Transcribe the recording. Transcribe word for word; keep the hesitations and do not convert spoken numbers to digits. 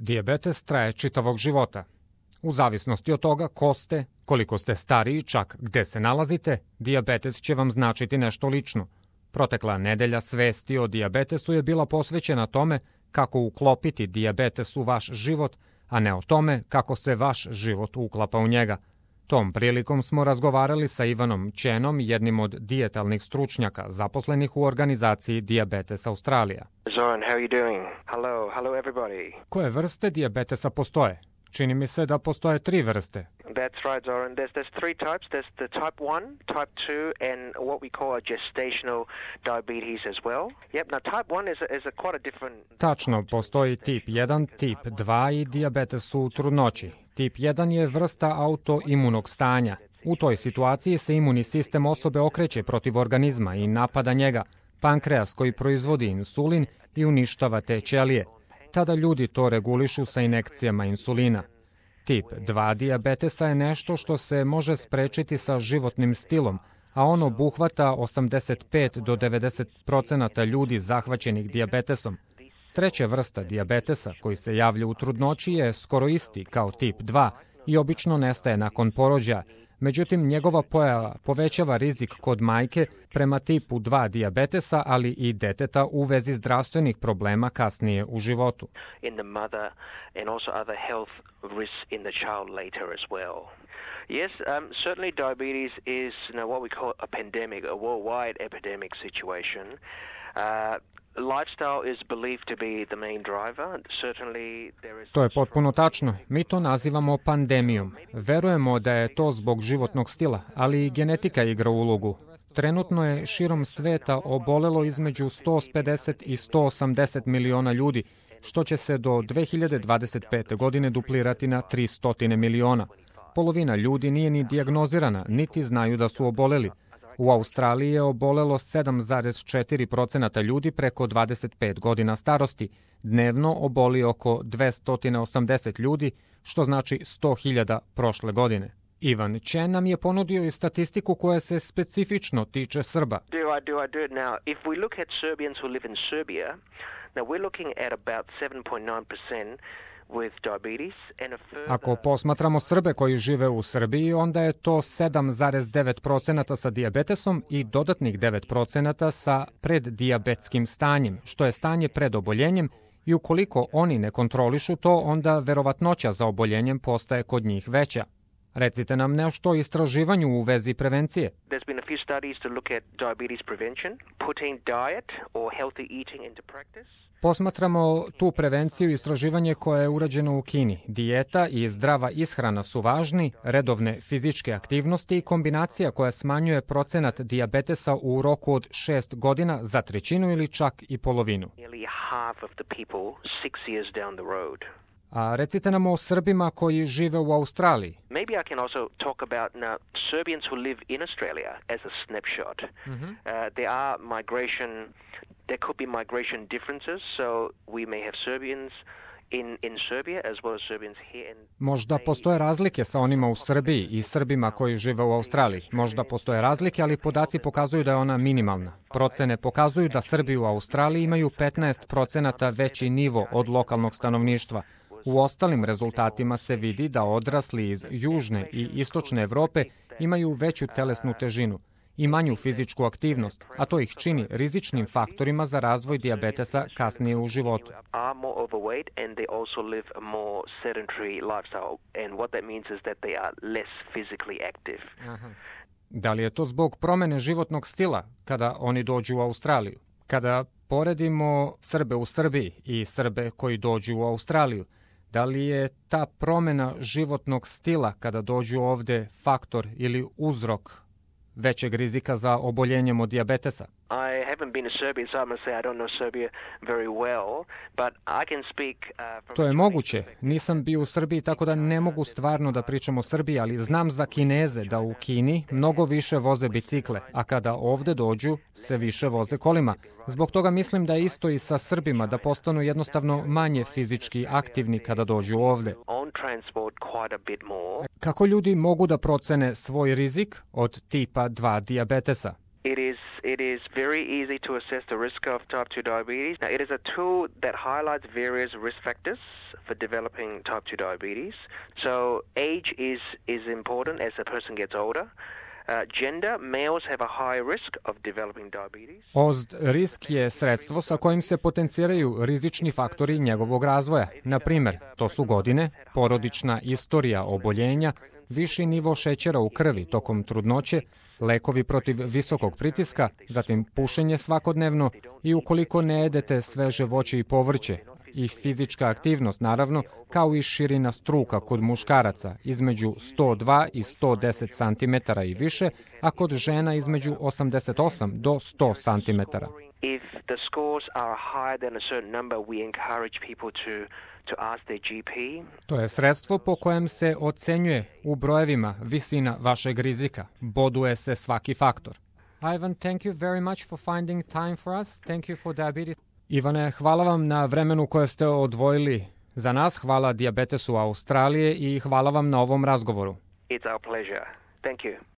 Dijabetes traje čitavog života. U zavisnosti od toga ko ste, koliko ste stariji, čak gde se nalazite, dijabetes će vam značiti nešto lično. Protekla nedelja svesti o dijabetesu je bila posvećena tome kako uklopiti dijabetes u vaš život, a ne o tome kako se vaš život uklapa u njega. Tom prilikom smo razgovarali sa Ivanom Čenom, jednim od dijetalnih stručnjaka zaposlenih u organizaciji Dijabetes Australija. Zoran, how are you doing? Hello, hello everybody. Koje vrste dijabetesa postoje? Čini mi se da postoje tri vrste. That's right, Zoran. There's, there's three types. There's the type one, type two, and what we call a gestational diabetes as well. Yep, now type one is a, is a quite a different... Tačno, postoji tip jedan, tip dva i dijabetes u trudnoći. Tip jedan je vrsta autoimunog stanja. U toj situaciji se imunni sistem osobe okreće protiv organizma i napada njega, pankreas koji proizvodi insulin i uništava te ćelije. Tada ljudi to regulišu sa injekcijama insulina. Tip dva dijabetesa je nešto što se može sprečiti sa životnim stilom, a on obuhvata osamdeset pet do devedeset procenata ljudi zahvaćenih dijabetesom. Treća vrsta dijabetesa, koji se javlja u trudnoći, je skoro isti kao tip dva i obično nestaje nakon porođaja. Međutim, njegova pojava povećava rizik kod majke prema tipu dva dijabetesa, ali i deteta u vezi zdravstvenih problema kasnije u životu. in the mother and also other health risks in the child later as well. Yes, um, certainly diabetes is, you know, what we call a pandemic, a worldwide epidemic situation. Uh, Lifestyle is believed to be the main driver. Certainly there is... To je potpuno tačno. Mi to nazivamo pandemijom. Verujemo da je to zbog životnog stila, ali i genetika igra ulogu. Trenutno je širom sveta obolelo između sto pedeset i sto osamdeset miliona ljudi, što će se do dve hiljade dvadeset pete. godine duplirati na tristo miliona. Polovina ljudi nije ni dijagnozirana, niti znaju da su oboleli. U Australiji je obolelo sedam zarez četiri procenata ljudi preko dvadeset pet godina starosti. Dnevno oboli oko dvesta osamdeset ljudi, što znači sto hiljada prošle godine. Ivan Čen nam je ponudio i statistiku koja se specifično tiče Srba. Do I do I do it now? If we look at Serbians who live in Serbia, now we're looking at about seven point nine percent with diabetes and a further... Ako posmatramo Srbe koji žive u Srbiji, onda je to sedam zarez devet procenata sa dijabetesom i dodatnih devet procenata sa preddijabetskim stanjem, što je stanje pred oboljenjem, i ukoliko oni ne kontrolišu to, onda verovatnoća za oboljenjem postaje kod njih veća. Recite nam nešto o istraživanju u vezi prevencije. There's been a few studies to look at diabetes prevention, putting diet or healthy eating into practice. Posmatramo tu prevenciju i istraživanje koje je urađeno u Kini. Dijeta i zdrava ishrana su važni, redovne fizičke aktivnosti i kombinacija koja smanjuje procenat dijabetesa u roku od šest godina za trećinu ili čak i polovinu. Nearly half of the people six years down the road. A recite nam o Srbima koji žive u Australiji. Maybe I can also talk about now Serbians who live in Australia as a snapshot. Mm-hmm. Uh, there are migration, there could be migration differences, so we may have Serbians in, in Serbia as well as Serbians here in... Možda postoje razlike sa onima u Srbiji i Srbima koji žive u Australiji. Možda postoje razlike, ali podaci pokazuju da je ona minimalna. Procene pokazuju da Srbi u Australiji imaju petnaest procenata veći nivo od lokalnog stanovništva. U ostalim rezultatima se vidi da odrasli iz južne i istočne Evrope imaju veću telesnu težinu i manju fizičku aktivnost, a to ih čini rizičnim faktorima za razvoj dijabetesa kasnije u životu. Aha. Da li je to zbog promene životnog stila kada oni dođu u Australiju? Kada poredimo Srbe u Srbiji i Srbe koji dođu u Australiju, da li je ta promjena životnog stila kada dođu ovde faktor ili uzrok većeg rizika za oboljenjem od dijabetesa? I haven't been to Serbia, so I'm going to say I don't know Serbia very well, but I can speak uh, from... To je moguće. Nisam bio u Srbiji, tako da ne mogu stvarno da pričam o Srbiji, ali znam za Kineze da u Kini mnogo više voze bicikle, a kada ovde dođu se više voze kolima. Zbog toga mislim da je isto i sa Srbima, da postanu jednostavno manje fizički aktivni kada dođu ovde. more. Kako ljudi mogu da procene svoj rizik od tipa dva dijabetesa? It is It is very easy to assess the risk of type two diabetes. Now, it is a tool that highlights various risk factors for developing type two diabetes. So age is, is important as a person gets older. Uh, gender, males have a high risk of developing diabetes. O Z D risk je sredstvo sa kojim se potenciraju rizični faktori njegovog razvoja. Na primer, to su godine, porodična istorija oboljenja, viši nivo šećera u krvi tokom trudnoće, lekovi protiv visokog pritiska, zatim pušenje svakodnevno i ukoliko ne jedete sveže voće i povrće, i fizička aktivnost, naravno, kao i širina struka kod muškaraca između sto dva i sto deset centimetara i više, a kod žena između osamdeset osam do sto centimetara. If the scores are higher than a certain number, we encourage people to to ask their G P. To je sredstvo po kojem se ocenjuje u brojevima visina vašeg rizika. Boduje se svaki faktor. Ivan, thank you very much for finding time for us. Thank you for diabetes. Ivane, hvala vam na vremenu koje ste odvojili za nas. Hvala Dijabetesu Australije i hvala vam na ovom razgovoru. It's our pleasure. Thank you.